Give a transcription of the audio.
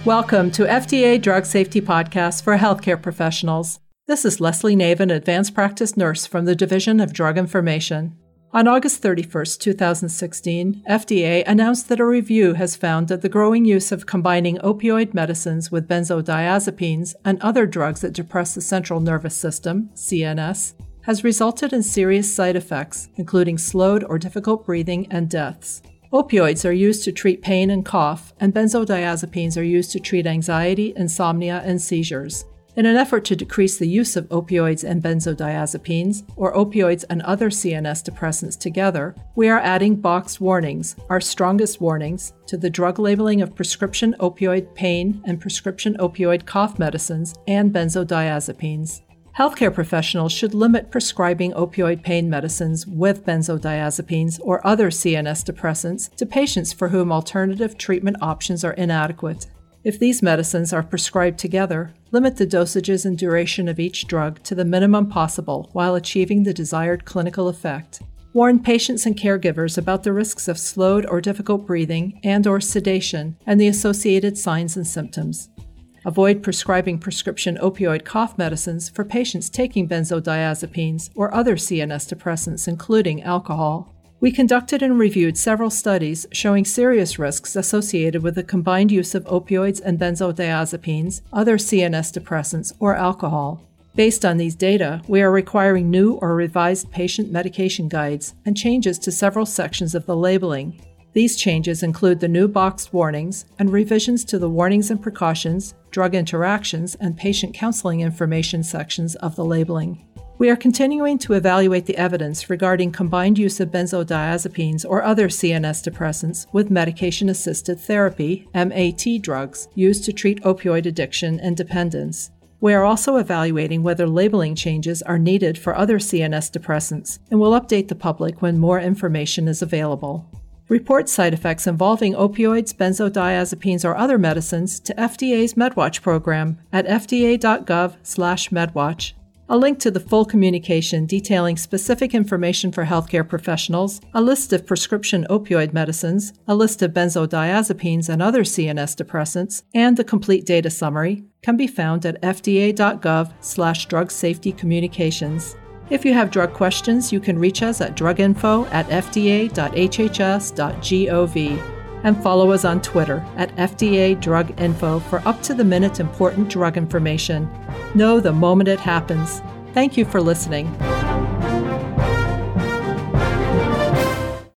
Welcome to FDA Drug Safety Podcast for healthcare professionals. This is Leslie Navin, advanced practice nurse from the Division of Drug Information. On August 31, 2016, FDA announced that a review has found that the growing use of combining opioid medicines with benzodiazepines and other drugs that depress the central nervous system, CNS, has resulted in serious side effects, including slowed or difficult breathing and deaths. Opioids are used to treat pain and cough, and benzodiazepines are used to treat anxiety, insomnia, and seizures. In an effort to decrease the use of opioids and benzodiazepines, or opioids and other CNS depressants together, we are adding boxed warnings, our strongest warnings, to the drug labeling of prescription opioid pain and prescription opioid cough medicines and benzodiazepines. Healthcare professionals should limit prescribing opioid pain medicines with benzodiazepines or other CNS depressants to patients for whom alternative treatment options are inadequate. If these medicines are prescribed together, limit the dosages and duration of each drug to the minimum possible while achieving the desired clinical effect. Warn patients and caregivers about the risks of slowed or difficult breathing and/or sedation and the associated signs and symptoms. Avoid prescribing prescription opioid cough medicines for patients taking benzodiazepines or other CNS depressants, including alcohol. We conducted and reviewed several studies showing serious risks associated with the combined use of opioids and benzodiazepines, other CNS depressants, or alcohol. Based on these data, we are requiring new or revised patient medication guides and changes to several sections of the labeling. These changes include the new boxed warnings and revisions to the warnings and precautions, drug interactions, and patient counseling information sections of the labeling. We are continuing to evaluate the evidence regarding combined use of benzodiazepines or other CNS depressants with medication-assisted therapy, MAT drugs, used to treat opioid addiction and dependence. We are also evaluating whether labeling changes are needed for other CNS depressants and will update the public when more information is available. Report side effects involving opioids, benzodiazepines, or other medicines to FDA's MedWatch program at fda.gov/medwatch. A link to the full communication detailing specific information for healthcare professionals, a list of prescription opioid medicines, a list of benzodiazepines and other CNS depressants, and the complete data summary can be found at fda.gov/drugsafetycommunications. If you have drug questions, you can reach us at druginfo@fda.hhs.gov and follow us on Twitter at FDA Drug Info for up-to-the-minute important drug information. Know the moment it happens. Thank you for listening.